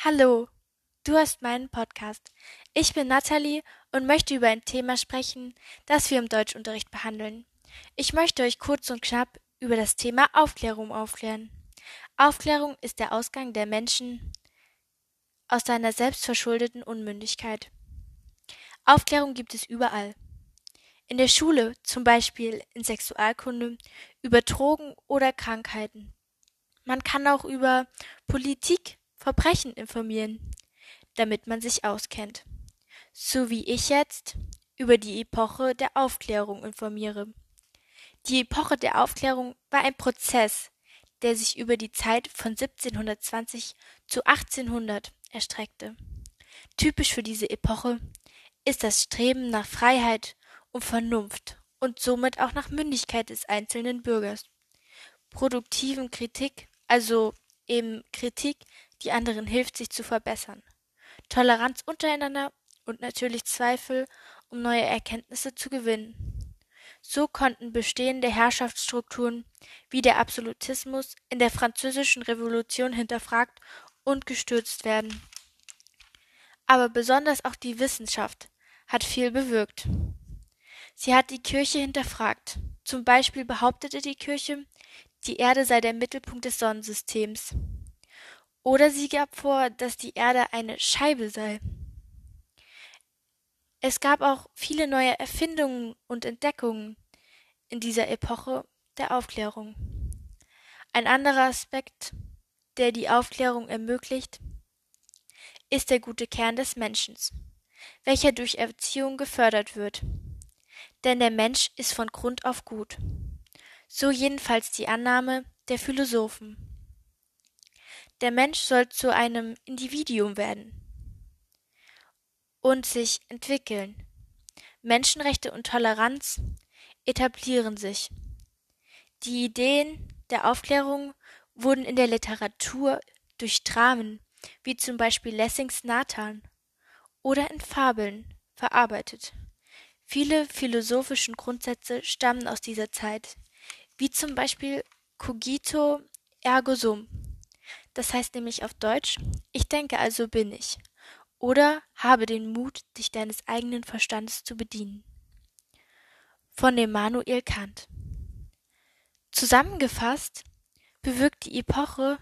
Hallo, du hast meinen Podcast. Ich bin Nathalie und möchte über ein Thema sprechen, das wir im Deutschunterricht behandeln. Ich möchte euch kurz und knapp über das Thema Aufklärung aufklären. Aufklärung ist der Ausgang der Menschen aus seiner selbstverschuldeten Unmündigkeit. Aufklärung gibt es überall. In der Schule, zum Beispiel in Sexualkunde, über Drogen oder Krankheiten. Man kann auch über Politik, Verbrechen informieren, damit man sich auskennt. So wie ich jetzt über die Epoche der Aufklärung informiere. Die Epoche der Aufklärung war ein Prozess, der sich über die Zeit von 1720 zu 1800 erstreckte. Typisch für diese Epoche ist das Streben nach Freiheit und Vernunft und somit auch nach Mündigkeit des einzelnen Bürgers. Produktiven Kritik, also eben Kritik, die anderen hilft, sich zu verbessern. Toleranz untereinander und natürlich Zweifel, um neue Erkenntnisse zu gewinnen. So konnten bestehende Herrschaftsstrukturen wie der Absolutismus in der Französischen Revolution hinterfragt und gestürzt werden. Aber besonders auch die Wissenschaft hat viel bewirkt. Sie hat die Kirche hinterfragt. Zum Beispiel behauptete die Kirche, die Erde sei der Mittelpunkt des Sonnensystems. Oder sie gab vor, dass die Erde eine Scheibe sei. Es gab auch viele neue Erfindungen und Entdeckungen in dieser Epoche der Aufklärung. Ein anderer Aspekt, der die Aufklärung ermöglicht, ist der gute Kern des Menschen, welcher durch Erziehung gefördert wird. Denn der Mensch ist von Grund auf gut. So jedenfalls die Annahme der Philosophen. Der Mensch soll zu einem Individuum werden und sich entwickeln. Menschenrechte und Toleranz etablieren sich. Die Ideen der Aufklärung wurden in der Literatur durch Dramen, wie zum Beispiel Lessings Nathan, oder in Fabeln verarbeitet. Viele philosophischen Grundsätze stammen aus dieser Zeit, wie zum Beispiel cogito ergo sum. Das heißt nämlich auf Deutsch, ich denke also bin ich. Oder habe den Mut, dich deines eigenen Verstandes zu bedienen. Von Immanuel Kant. Zusammengefasst bewirkt die Epoche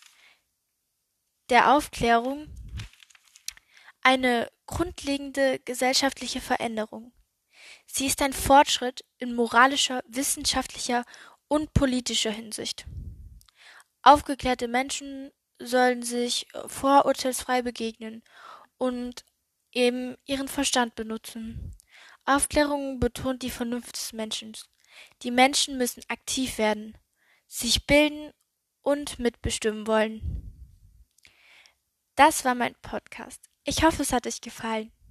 der Aufklärung eine grundlegende gesellschaftliche Veränderung. Sie ist ein Fortschritt in moralischer, wissenschaftlicher und politischer Hinsicht. Aufgeklärte Menschen sollen sich vorurteilsfrei begegnen und eben ihren Verstand benutzen. Aufklärung betont die Vernunft des Menschen. Die Menschen müssen aktiv werden, sich bilden und mitbestimmen wollen. Das war mein Podcast. Ich hoffe, es hat euch gefallen.